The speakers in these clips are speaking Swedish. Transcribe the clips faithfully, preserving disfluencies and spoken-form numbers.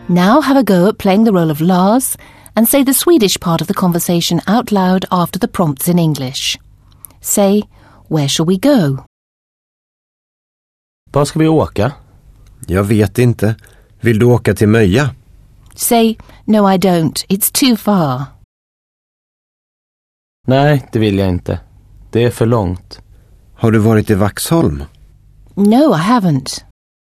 Now have a go at playing the role of Lars and say the Swedish part of the conversation out loud after the prompts in English. Say, where shall we go? Var ska vi åka? Jag vet inte. Vill du åka till Möja? Say, no I don't, it's too far. Nej, det vill jag inte. Det är för långt. Har du varit i Vaxholm? No, I haven't.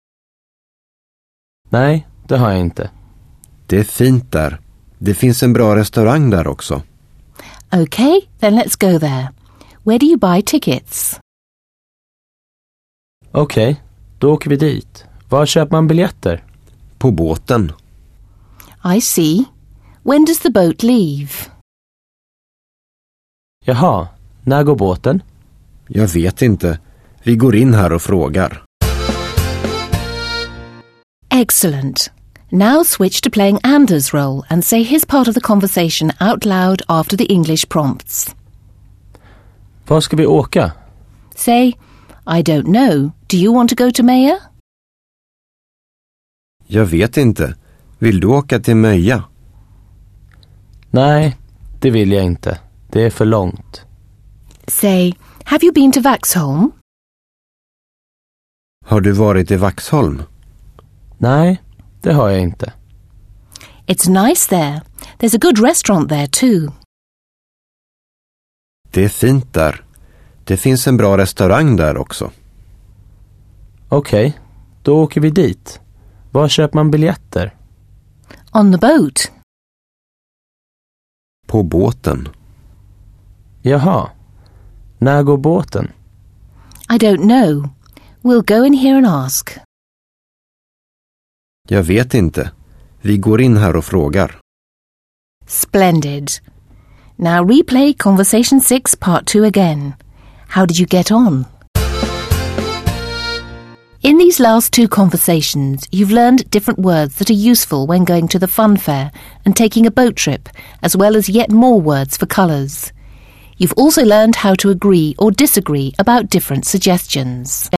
Nej, det har jag inte. Det är fint där. Det finns en bra restaurang där också. Okay, then let's go there. Where do you buy tickets? Okej, okay, då åker vi dit. Var köper man biljetter? På båten. I see. When does the boat leave? Jaha, när går båten? Jag vet inte. Vi går in här och frågar. Excellent. Now switch to playing Anders' role and say his part of the conversation out loud after the English prompts. Var ska vi åka? Say, I don't know. Do you want to go to Möja? Jag vet inte. Vill du åka till Möja? Nej, det vill jag inte. Det är för långt. Say, have you been to Vaxholm? Har du varit i Vaxholm? Nej, det har jag inte. It's nice there. There's a good restaurant there too. Det är fint där. Det finns en bra restaurang där också. Okej, okay, då åker vi dit. Var köper man biljetter? On the boat. På båten. Jaha, när går båten? I don't know. We'll go in here and ask. Jag vet inte. Vi går in här och frågar. Splendid. Now replay Conversation six Part two again. How did you get on? In these last two conversations, you've learned different words that are useful when going to the fun fair and taking a boat trip, as well as yet more words for colours. You've also learned how to agree or disagree about different suggestions.